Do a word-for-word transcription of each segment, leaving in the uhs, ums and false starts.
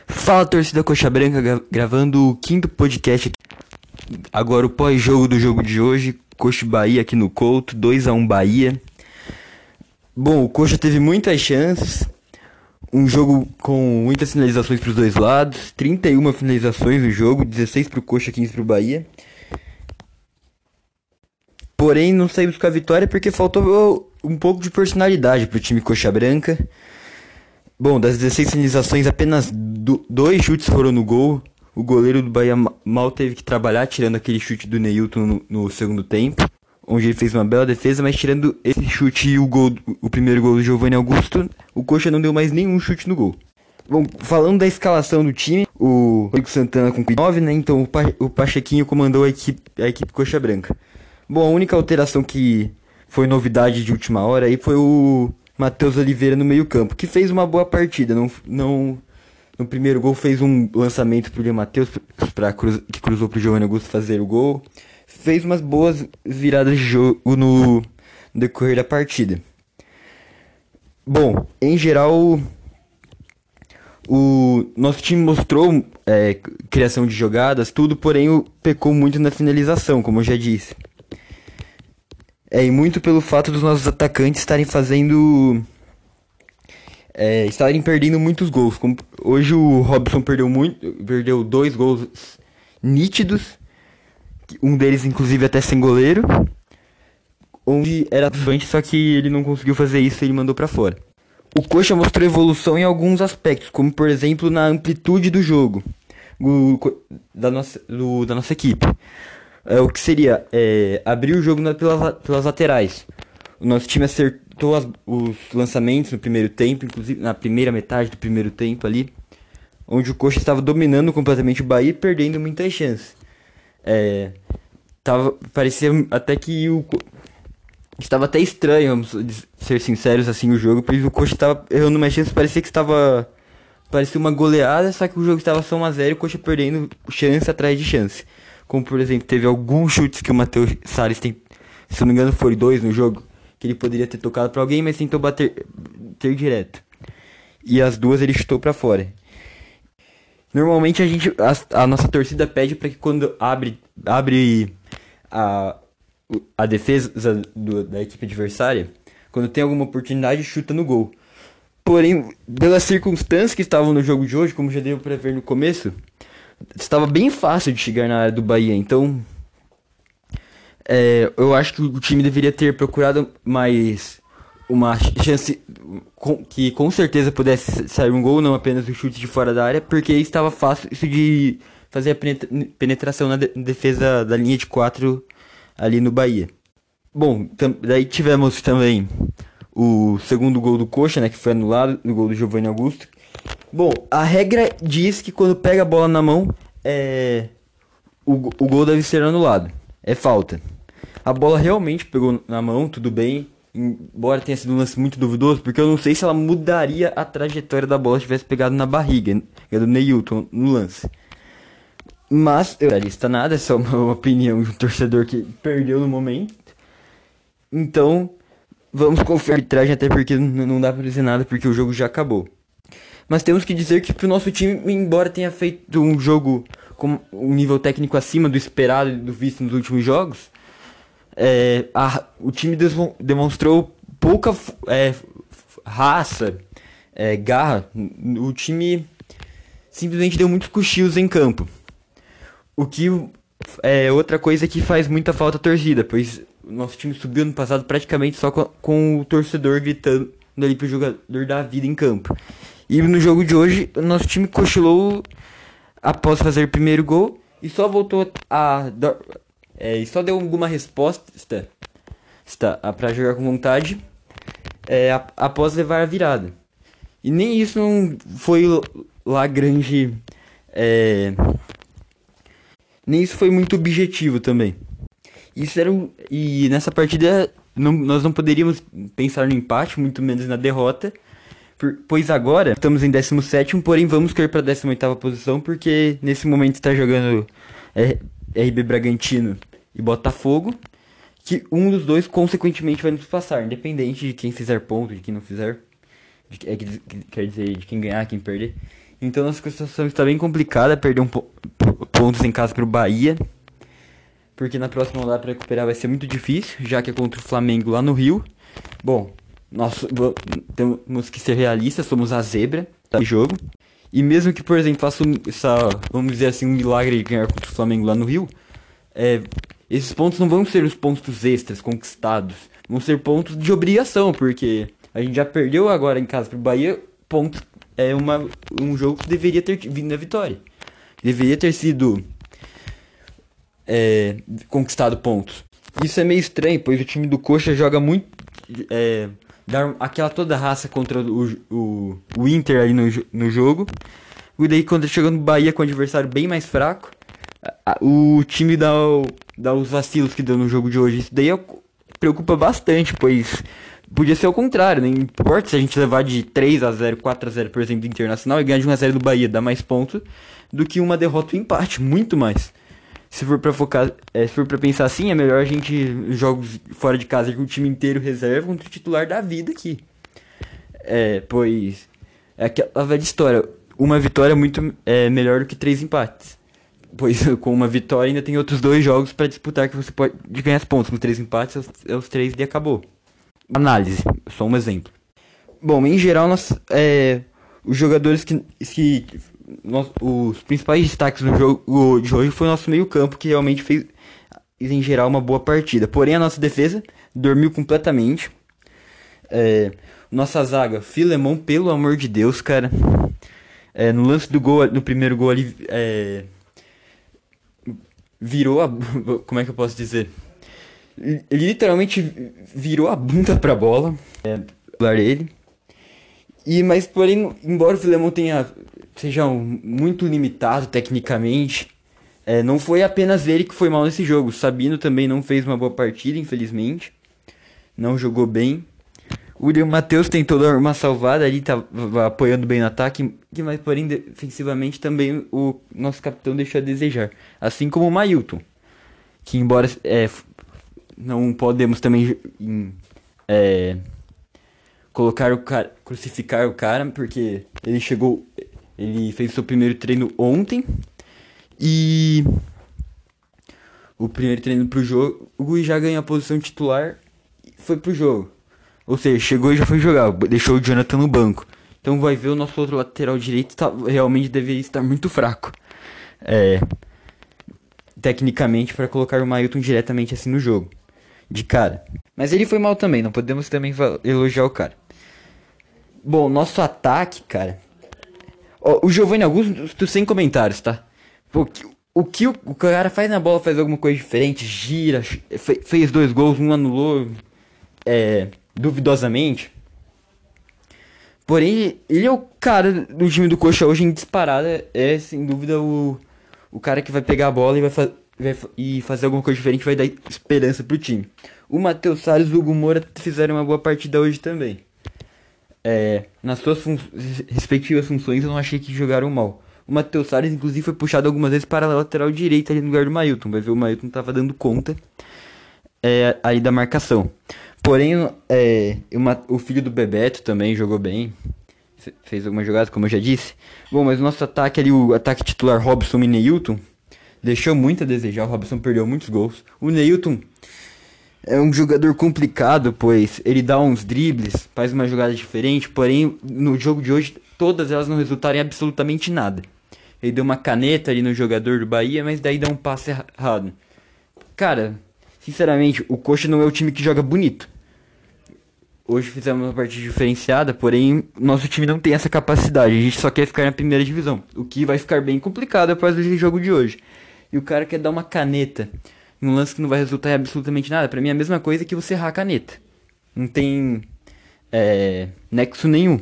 Fala, torcida Coxa Branca, gra- gravando o quinto podcast. Agora o pós-jogo do jogo de hoje, Coxa e Bahia aqui no Couto, dois a um Bahia. Bom, o Coxa teve muitas chances, um jogo com muitas finalizações para os dois lados, trinta e uma finalizações no jogo, dezesseis para o Coxa, quinze para o Bahia. Porém, não saímos com a vitória porque faltou um pouco de personalidade para o time Coxa Branca. Bom, das dezesseis finalizações, apenas do, dois chutes foram no gol. O goleiro do Bahia ma- mal teve que trabalhar, tirando aquele chute do Neilton no, no segundo tempo, onde ele fez uma bela defesa, mas tirando esse chute e o, gol, o primeiro gol do Giovanni Augusto, o Coxa não deu mais nenhum chute no gol. Bom, falando da escalação do time, o Rodrigo Santana com nove, né? Então o, pa, o Pachequinho comandou a equipe, a equipe Coxa Branca. Bom, a única alteração que foi novidade de última hora aí foi o Matheus Oliveira no meio-campo, que fez uma boa partida. Não, não, no primeiro gol fez um lançamento pro William Matheus, pra cruz, que cruzou pro Giovanni Augusto fazer o gol. Fez umas boas viradas de jogo no, no decorrer da partida. Bom, em geral, o nosso time mostrou é, criação de jogadas, tudo, porém o, pecou muito na finalização, como eu já disse. É, e muito pelo fato dos nossos atacantes estarem fazendo... É, estarem perdendo muitos gols. Como hoje o Robson perdeu muito, perdeu dois gols nítidos, um deles inclusive até sem goleiro, onde era frente, só que ele não conseguiu fazer isso e ele mandou pra fora. O Coxa mostrou evolução em alguns aspectos, como por exemplo na amplitude do jogo do, da, nossa, do, da nossa equipe. É, o que seria é, abrir o jogo na, pelas, pelas laterais. O nosso time acertou as, os lançamentos no primeiro tempo, inclusive na primeira metade do primeiro tempo ali, onde o Coxa estava dominando completamente o Bahia e perdendo muitas chances. É, tava, parecia até que o estava até estranho, vamos ser sinceros assim, o jogo, porque o Coxa estava errando mais chances, parecia que estava parecia uma goleada, só que o jogo estava só um a zero e o Coxa perdendo chance atrás de chance. Como por exemplo, teve alguns chutes que o Matheus Salles tem, se não me engano, foram dois no jogo, que ele poderia ter tocado pra alguém, mas tentou bater ter direto. E as duas ele chutou pra fora. Normalmente a gente a, a nossa torcida pede para que quando abre abre a a defesa do, da equipe adversária, quando tem alguma oportunidade, chuta no gol. Porém, pelas circunstâncias que estavam no jogo de hoje, como já deu pra ver no começo, estava bem fácil de chegar na área do Bahia, então é, eu acho que o time deveria ter procurado mais uma chance com, que com certeza pudesse sair um gol, não apenas o chute de fora da área, porque estava fácil isso de fazer a penetra- penetração na de- defesa da linha de quatro ali no Bahia. Bom, tam- daí tivemos também o segundo gol do Coxa, né, que foi anulado, no gol do Giovanni Augusto. Bom, a regra diz que quando pega a bola na mão, é... o, go- o gol deve ser anulado. É falta. A bola realmente pegou na mão, tudo bem. Embora tenha sido um lance muito duvidoso, porque eu não sei se ela mudaria a trajetória da bola se tivesse pegado na barriga, que é do Neilton no lance. Mas, eu não lista nada, é só uma opinião de um torcedor que perdeu no momento. Então, vamos confiar na arbitragem, até porque n- não dá pra dizer nada, porque o jogo já acabou. Mas temos que dizer que pro nosso time, embora tenha feito um jogo com um nível técnico acima do esperado e do visto nos últimos jogos, é, a- o time desmon- demonstrou pouca f- é, f- raça, é, garra. O time simplesmente deu muitos cochilos em campo. O que é outra coisa que faz muita falta a torcida, pois o nosso time subiu no passado praticamente só com, com o torcedor gritando ali pro jogador dar vida em campo. E no jogo de hoje, o nosso time cochilou após fazer o primeiro gol e só voltou a dar, é, e só deu alguma resposta está, está, para jogar com vontade é, a- após levar a virada. E nem isso não foi lá grande. É, nem isso foi muito objetivo também. Isso era um, e nessa partida não- nós não poderíamos pensar no empate, muito menos na derrota, por- pois agora estamos em décimo sétimo, porém vamos cair para a décima oitava posição, porque nesse momento está jogando é, R B Bragantino e Botafogo, que um dos dois consequentemente vai nos passar, independente de quem fizer ponto, de quem não fizer, de, é, que- que- quer dizer, de quem ganhar, quem perder. Então nossa situação está bem complicada, perder um po pontos em casa pro Bahia. Porque na próxima rodada para recuperar vai ser muito difícil, já que é contra o Flamengo lá no Rio. Bom, nós temos que ser realistas, somos a zebra do jogo. E mesmo que, por exemplo, faça um, essa, vamos dizer assim, um milagre de ganhar contra o Flamengo lá no Rio, é, esses pontos não vão ser os pontos extras conquistados, vão ser pontos de obrigação, porque a gente já perdeu agora em casa pro Bahia, pontos, é uma, um jogo que deveria ter vindo na vitória. Deveria ter sido é, conquistado pontos. Isso é meio estranho, pois o time do Coxa joga muito... É, dar aquela toda raça contra o, o, o Inter ali no, no jogo. E daí quando chegou no Bahia com o adversário bem mais fraco, a, a, o time dá, o, dá os vacilos que deu no jogo de hoje. Isso daí é, preocupa bastante, pois podia ser o contrário. Não importa se a gente levar de três a zero, quatro a zero, por exemplo, do Internacional e ganhar de um a zero do Bahia, dá mais pontos do que uma derrota ou empate, muito mais. Se for pra focar, é, se for pra pensar assim, é melhor a gente jogos fora de casa com o time inteiro reserva contra o titular da vida aqui. É, pois é aquela velha história, uma vitória é muito é, melhor do que três empates. Pois com uma vitória ainda tem outros dois jogos pra disputar que você pode ganhar os pontos. Com três empates, é os, é os três e acabou. Análise, só um exemplo. Bom, em geral, nós, é, os jogadores que... que Nos, os principais destaques no jogo de hoje foi o nosso meio campo, que realmente fez, em geral, uma boa partida. Porém, a nossa defesa dormiu completamente. É, nossa zaga, Filemon, pelo amor de Deus, cara. É, no lance do gol, no primeiro gol ali, é, virou a... Como é que eu posso dizer? Ele literalmente virou a bunda pra bola. É, ele. E, mas, porém, embora o Filemon tenha... seja um, muito limitado tecnicamente, é, não foi apenas ele que foi mal nesse jogo. O Sabino também não fez uma boa partida, infelizmente. Não jogou bem. O William Matheus tentou dar uma salvada ali, tava apoiando bem no ataque, mas porém defensivamente também o nosso capitão deixou a desejar. Assim como o Mailton, que embora é, não podemos também é, colocar o cara, crucificar o cara, porque ele chegou... Ele fez seu primeiro treino ontem. E o primeiro treino pro jogo e já ganhou a posição titular e foi pro jogo. Ou seja, chegou e já foi jogar. Deixou o Jonathan no banco. Então vai ver o nosso outro lateral direito tá, realmente deveria estar muito fraco. É, tecnicamente para colocar o Mailton diretamente assim no jogo. De cara. Mas ele foi mal também. Não podemos também elogiar o cara. Bom, nosso ataque, cara... Oh, o Giovanni Augusto, sem comentários, tá? O que, o que o, o cara faz na bola, faz alguma coisa diferente, gira, fe, fez dois gols, um anulou, é, duvidosamente. Porém, ele é o cara do time do Coxa hoje em disparada, é sem dúvida o, o cara que vai pegar a bola e vai, fa vai e fazer alguma coisa diferente, vai dar esperança pro time. O Matheus Salles e o Hugo Moura fizeram uma boa partida hoje também. É, nas suas fun respectivas funções eu não achei que jogaram mal. O Matheus Salles inclusive foi puxado algumas vezes para a lateral direita ali no lugar do Mailton. Vai ver, o Mailton estava dando conta é, aí da marcação. Porém, é, uma, o filho do Bebeto também jogou bem. Fez algumas jogadas, como eu já disse. Bom, mas o nosso ataque ali, o ataque titular Robson e Neilton, deixou muito a desejar. O Robson perdeu muitos gols. O Neilton é um jogador complicado, pois ele dá uns dribles, faz uma jogada diferente, porém no jogo de hoje todas elas não resultaram em absolutamente nada. Ele deu uma caneta ali no jogador do Bahia, mas daí dá um passe errado. Cara, sinceramente, o Coxa não é o time que joga bonito. Hoje fizemos uma partida diferenciada, porém nosso time não tem essa capacidade, a gente só quer ficar na primeira divisão, o que vai ficar bem complicado após o jogo de hoje. E o cara quer dar uma caneta um lance que não vai resultar em absolutamente nada. Pra mim é a mesma coisa que você errar a caneta. Não tem é, nexo nenhum.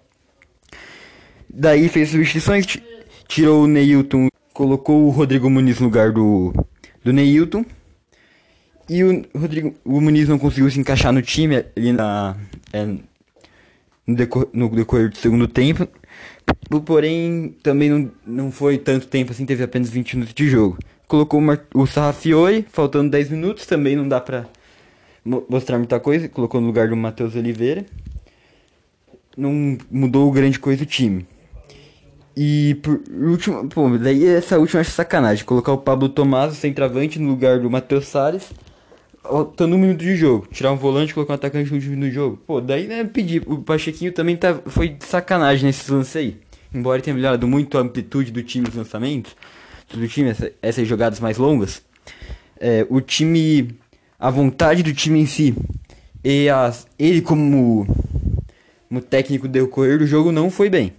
Daí fez substituições, tirou o Neilton, colocou o Rodrigo Muniz no lugar do, do Neilton. E o Rodrigo o Muniz não conseguiu se encaixar no time ali na, é, no, decor, no decorrer do segundo tempo. Porém, também não, não foi tanto tempo assim, teve apenas vinte minutos de jogo. Colocou o Sarrafiore, faltando dez minutos, também não dá pra mostrar muita coisa. Colocou no lugar do Matheus Oliveira. Não mudou grande coisa o time. E por último, pô, daí essa última eu acho sacanagem. Colocar o Pablo Tomás, centroavante, no lugar do Matheus Salles, faltando um minuto de jogo. Tirar um volante e colocar um atacante no último minuto de jogo. Pô, daí né, pedir. O Pachequinho também tá, foi de sacanagem nesse lance aí. Embora tenha melhorado muito a amplitude do time nos lançamentos, do time, essa, essas jogadas mais longas. É, o time, a vontade do time em si, e as, ele como, como técnico decorrer do jogo não foi bem.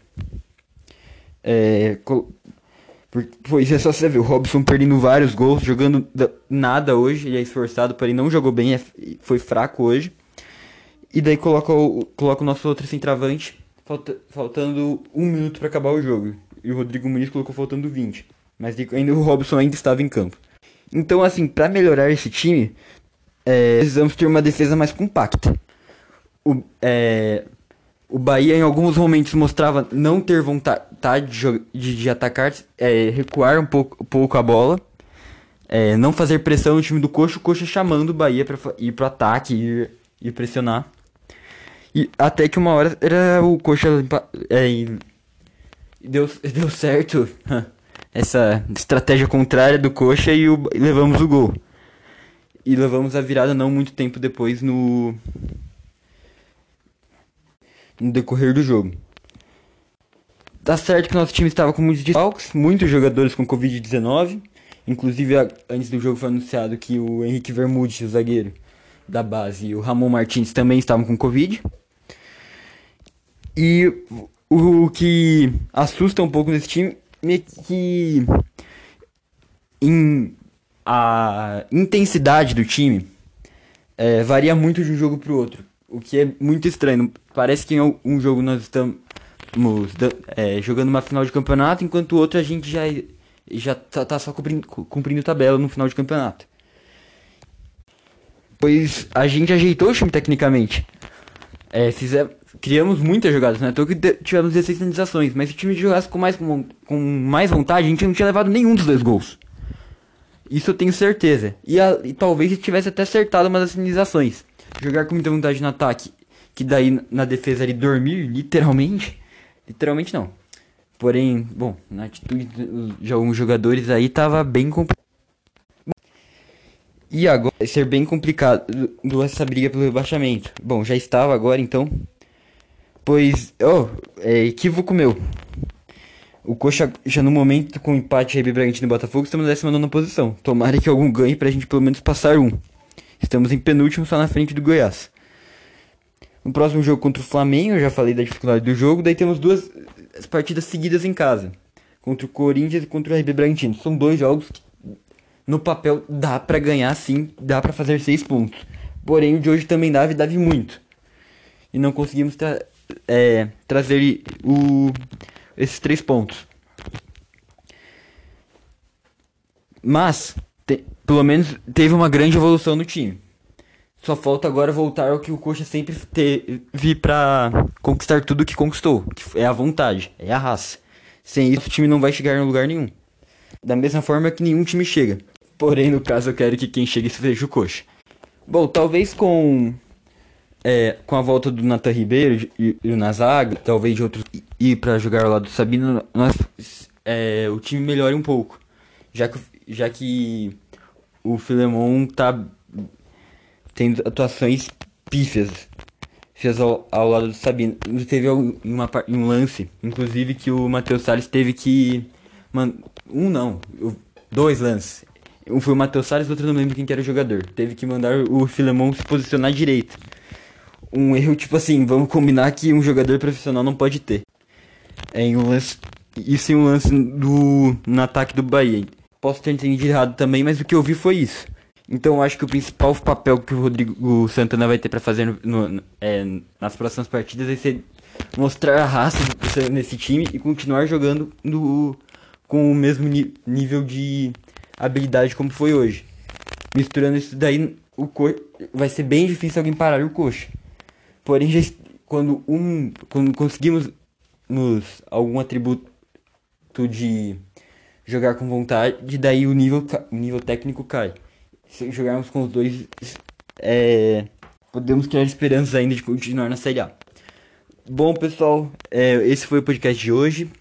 É, pois é só você ver, o Robson perdendo vários gols, jogando nada hoje, ele é esforçado, porém não jogou bem, é, foi fraco hoje. E daí coloca o, coloca o nosso outro centroavante, falta, faltando um minuto para acabar o jogo. E o Rodrigo Muniz colocou faltando vinte. Mas ainda o Robson ainda estava em campo. Então assim, para melhorar esse time, é, precisamos ter uma defesa mais compacta. O, é, o Bahia em alguns momentos mostrava não ter vontade de, de, de atacar, é, recuar um pouco, um pouco a bola, é, não fazer pressão no time do Coxa, o Coxa chamando o Bahia para ir pro ataque e, e pressionar. E até que uma hora era o Coxa é, e deu, deu certo essa estratégia contrária do Coxa e, o, e levamos o gol. E levamos a virada não muito tempo depois no, no decorrer do jogo. Tá certo que nosso time estava com muitos desfalques, muitos jogadores com covid dezenove. Inclusive, antes do jogo foi anunciado que o Henrique Vermouth, o zagueiro da base, e o Ramon Martins também estavam com Covid. E o que assusta um pouco nesse time é que em, a intensidade do time é, varia muito de um jogo para o outro. O que é muito estranho. Parece que em um jogo nós estamos é, jogando uma final de campeonato, enquanto o outro a gente já, já tá, tá só cumprindo, cumprindo tabela no final de campeonato. Pois a gente ajeitou o time tecnicamente. É, fizemos, criamos muitas jogadas, né? Então que tivemos dezesseis finalizações, mas se o time jogasse com mais, com, com mais vontade, a gente não tinha levado nenhum dos dois gols. Isso eu tenho certeza. E, a, e talvez tivesse até acertado uma das finalizações. Jogar com muita vontade no ataque, que daí na defesa ali dormir, literalmente. Literalmente não. Porém, bom, na atitude de alguns jogadores aí tava bem complicado. E agora vai ser bem complicado essa briga pelo rebaixamento. Bom, já estava agora então. Pois, oh, é equívoco meu. O Coxa já no momento com empate Rei Bragantino e Botafogo, estamos na décima nona posição. Tomara que algum ganhe pra gente pelo menos passar um. Estamos em penúltimo, só na frente do Goiás. No próximo jogo contra o Flamengo, eu já falei da dificuldade do jogo. Daí temos duas partidas seguidas em casa. Contra o Corinthians e contra o R B Bragantino. São dois jogos que no papel dá pra ganhar sim, dá pra fazer seis pontos. Porém o de hoje também dava e dava muito. E não conseguimos tra é, trazer o, esses três pontos. Mas, te, pelo menos teve uma grande evolução no time. Só falta agora voltar ao que o Coxa sempre teve pra conquistar tudo que conquistou. Que é a vontade, é a raça. Sem isso o time não vai chegar em lugar nenhum. Da mesma forma que nenhum time chega. Porém, no caso, eu quero que quem chegue seja o Coxa. Bom, talvez com é, com a volta do Nathan Ribeiro e, e o Nazaga, talvez de outros ir para jogar ao lado do Sabino, nós, é, o time melhore um pouco. Já que, já que o Filemon tá tendo atuações pífias fez ao, ao lado do Sabino. Teve uma, um lance, inclusive, que o Matheus Salles teve que... Man, um não, dois lances. Um foi o Matheus Salles, outro não lembro quem que era o jogador. Teve que mandar o Filemon se posicionar direito. Um erro tipo assim, vamos combinar que um jogador profissional não pode ter. É em um lance, isso em um lance do, no ataque do Bahia. Posso ter entendido errado também, mas o que eu vi foi isso. Então eu acho que o principal papel que o Rodrigo Santana vai ter para fazer no, no, é, nas próximas partidas vai ser mostrar a raça nesse time e continuar jogando no, com o mesmo nível de habilidade como foi hoje. Misturando isso daí, o Co... vai ser bem difícil alguém parar o Coxa. Porém, já, quando, um, quando conseguimos nos, algum atributo de jogar com vontade, daí o nível, o nível técnico cai. Se jogarmos com os dois, é, podemos criar esperanças ainda de continuar na Série A. Bom, pessoal, é, esse foi o podcast de hoje.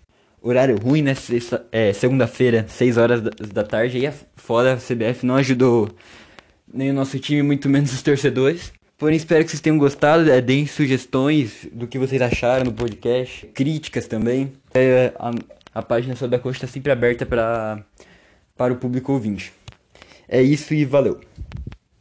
horário ruim, né? Sexta- é, segunda-feira, seis horas da, da tarde. Aí é foda, a C B F não ajudou nem o nosso time, muito menos os torcedores. Porém, espero que vocês tenham gostado. É, deem sugestões do que vocês acharam no podcast, críticas também. É, a, a página Sob da Coxa está sempre aberta para para o público ouvinte. É isso e valeu!